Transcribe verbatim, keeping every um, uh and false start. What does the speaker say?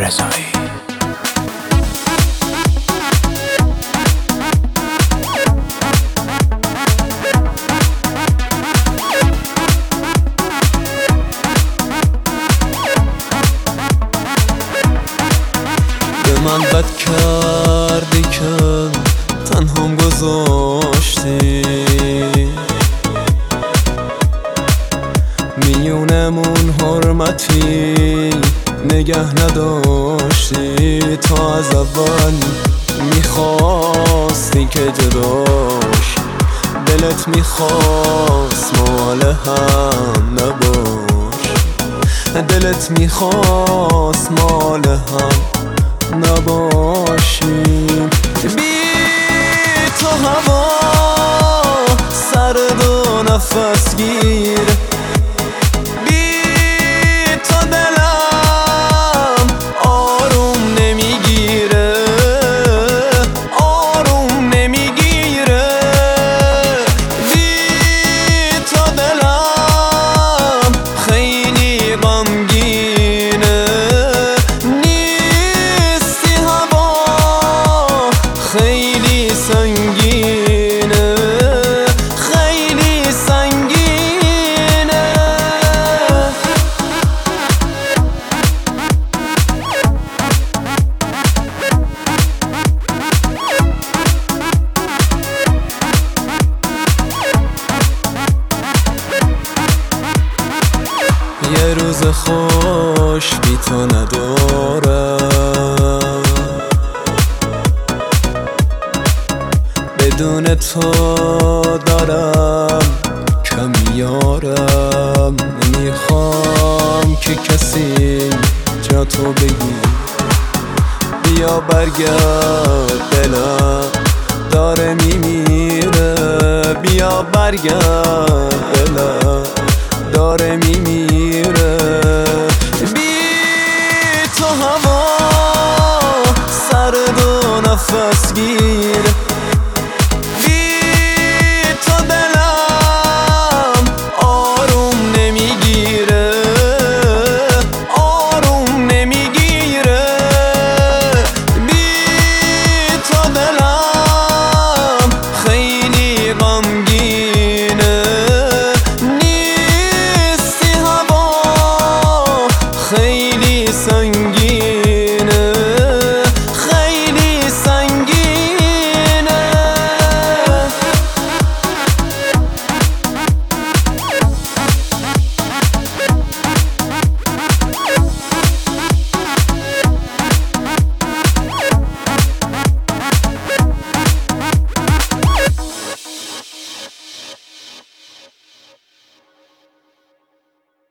رضایی. به من بد کردی که تنهام گذاشتی، میونمون حرمتی نگه نداشتی. تا از اول میخواستی که جداش، دلت میخواست مال هم نباش، دلت میخواست مال هم نباشیم. بی تو هوا سرد و نفس گیر، بی تو دلم آروم نمیگیره، آروم نمیگیره. بی تو دلم خیلی غمگینه، خیلی سنگینه، خیلی سنگینه. یه روز خوش بی تو ندارم، بدون تو دارم کم یارم. نمیخوام که کسی جا تو بگی، بیا برگرد دلم داره میمیره، بیا برگرد دلم داره میمیره. بی تو هوا سرد و نفس گیر،